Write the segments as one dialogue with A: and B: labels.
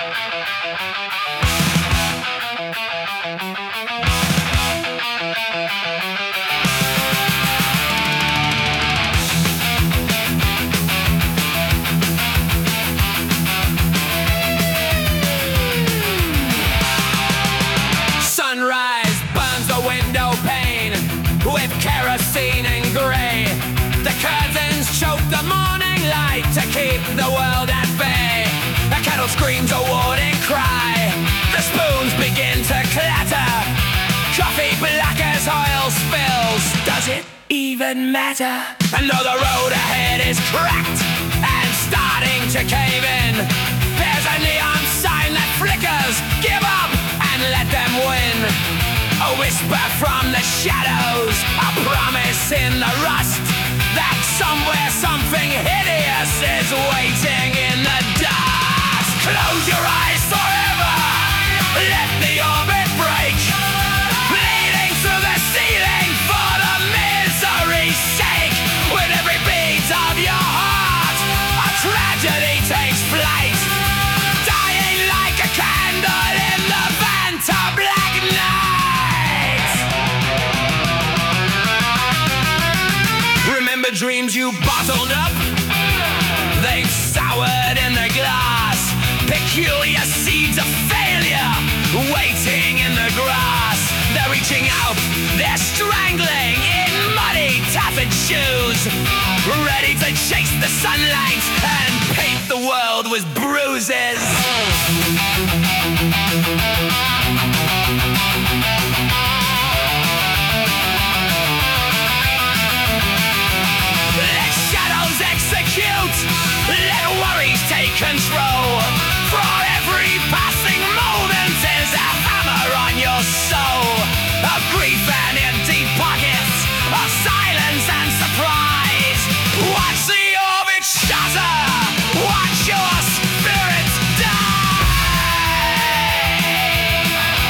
A: Sunrise burns the window pane with kerosene and grey. The curtains choke the morning light to keep the world at bay. The kettle screams a warning cry. The spoons begin to clatter. Coffee black as oil spills. Does it even matter? And though the road ahead is cracked and starting to cave in, there's a neon sign that flickers. Give up and let them win. A whisper from the shadows, a promise in the rust that somewhere something hideous is waiting in the dust. Close your eyes forever, let the orbit break, bleeding through the ceiling for the misery's sake. With every beat of your heart, a tragedy takes flight, dying like a candle in the Vanta black night. Remember dreams you bottled up? They've soured in the glass. Peculiar seeds of failure waiting in the grass. They're reaching out, they're strangling in muddy tattered shoes, ready to chase the sunlight and paint the world with bruises. Let shadows execute, let worries take control. For every passing moment is a hammer on your soul. Of grief and empty pockets, of silence and surprise. Watch the orbit shatter, watch your spirit die.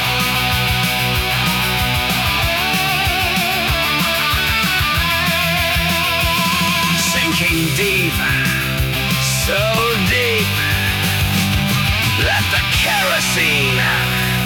A: Sinking deep, so deep, let the kerosene